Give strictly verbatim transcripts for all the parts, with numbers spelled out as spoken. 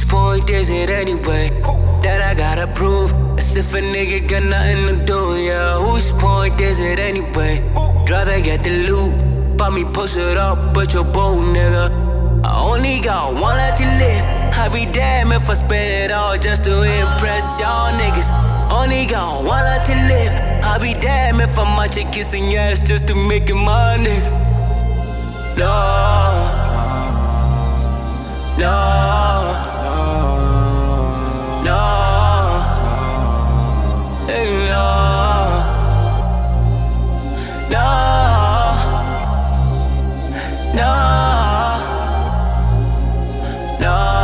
point is it anyway that I gotta prove? As if a nigga got nothing to do, yeah. Whose point is it anyway? Rather get the loot, buy me post it up, but you're bold, nigga. I only got one life to live. I'd be damn if I spend it all just to impress y'all niggas. Only got one life to live. I'd be damn if I'm out here kissing your ass just to make it my nigga. No, no, no, hey, no, no, no, no.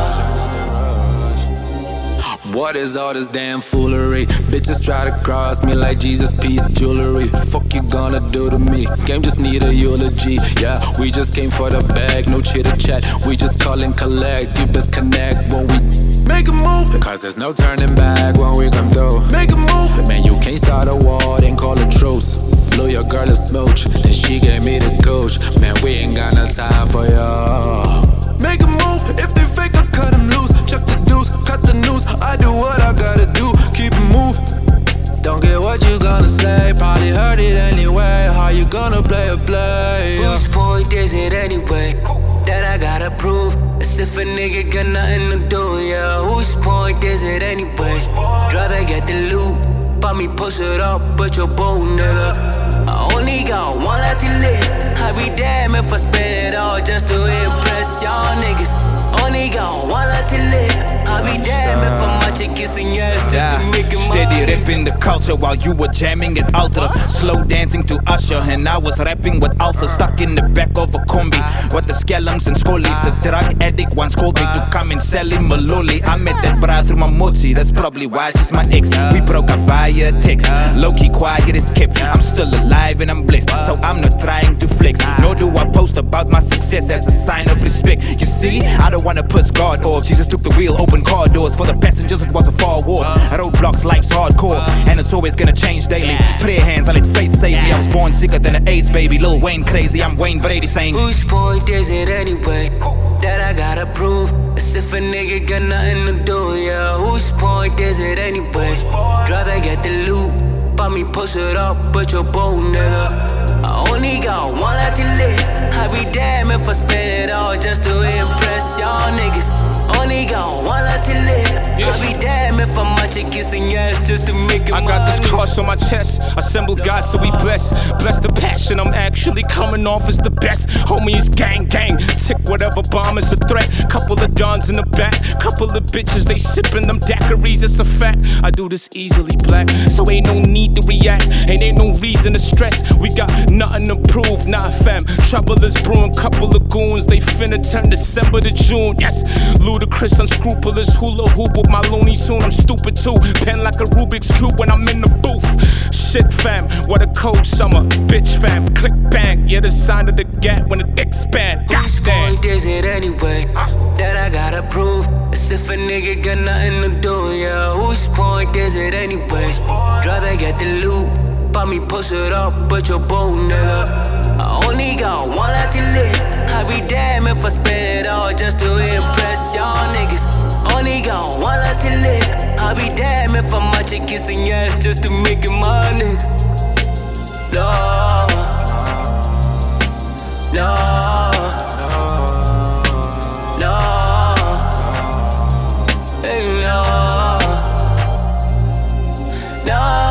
What is all this damn foolery? Bitches try to cross me like Jesus piece jewelry. Fuck you gonna do to me? Game just need a eulogy. Yeah, we just came for the bag, no chitter chat. We just call and collect. You best connect when we make a move, cause there's no turning back when we come through. Make a move, man, you can't start a war, then call a truce. Blew your girl a smooch, and she gave me the coach. Man, we ain't got no time for y'all. Make a move, if they fake, I cut them loose. Chuck the deuce, cut the news. I do what I gotta do, keep it moving. Don't get what you gonna say, probably heard it anyway. How you gonna play a play? Whose point is it anyway that I gotta prove? As if a nigga got nothing to do, yeah. Whose point is it anyway? Rather get the loot, buy me post it up, but you're bold, nigga. I only got one life to live. I'd be damn if I spend it all just to impress y'all niggas. Only got one life to live. I'd be damn if I'm out here kissing your ass just yeah. to make it mine. Steady ripping the culture while you were jamming at Ultra. Slow dancing to Usher and I was rapping with Ulcer. Stuck in the back of a combi with the scallums and scollies. A drug addict once called me to come and sell him a lolly. I met that bra through my mochi, that's probably why she's my ex. We broke up via text, low-key quiet is kept. I'm still alive and I'm blessed, so I'm not trying to flex. Nor do I post about my success as a sign of respect. You see, I don't wanna piss God off. Jesus took the wheel, open car doors. For the passengers it was a far walk. Roadblocks, life's hardcore, and it's always gonna change daily. Prayer hands, I let faith save me. I was born sicker than an AIDS baby. Lil Wayne crazy, I'm Wayne Brady saying, whose point is it anyway that I gotta prove? As if a nigga got nothing to do, yeah. Whose point is it anyway? Rather get the loot, buy me post it up, but you're bold, nigga. I only got one life to live. I'd be damn if I spend it all just to impress y'all niggas. Only got one life to live. Yeah. I'd be damn if I'm out here kissing your ass just to make it I got money. this cross on my chest, assemble God so we bless. Bless the passion, I'm actually coming off as the best. Homie is gang gang, tick whatever bomb is a threat. Couple of dons in the back, couple of bitches, they sipping them daiquiris, it's a fact. I do this easily, black, so ain't no need to react. Ain't ain't no reason to stress, we got nothing to prove, nah fam. Trouble is brewing, couple of goons, they finna turn December to June. Yes, ludicrous, unscrupulous, hula hoop with my loony soon. I'm stupid too, pen like a Rubik's Cube when I'm in the booth. Shit fam, what a cold summer, bitch fam. Click bang, yeah the sign of the gap when it expand. Whose point is it anyway that I gotta prove? As if a nigga got nothing to do, yeah. Whose point is it anyway? Rather get the loot, buy me post it up, but you're bold, nigga. I only got one life to live. I'd be damn if I spend it all just to impress y'all niggas. Only got one life to live. I'd be damn if I'm out here kissing your ass just to make it my nigga. No, no, no, hey, no, no.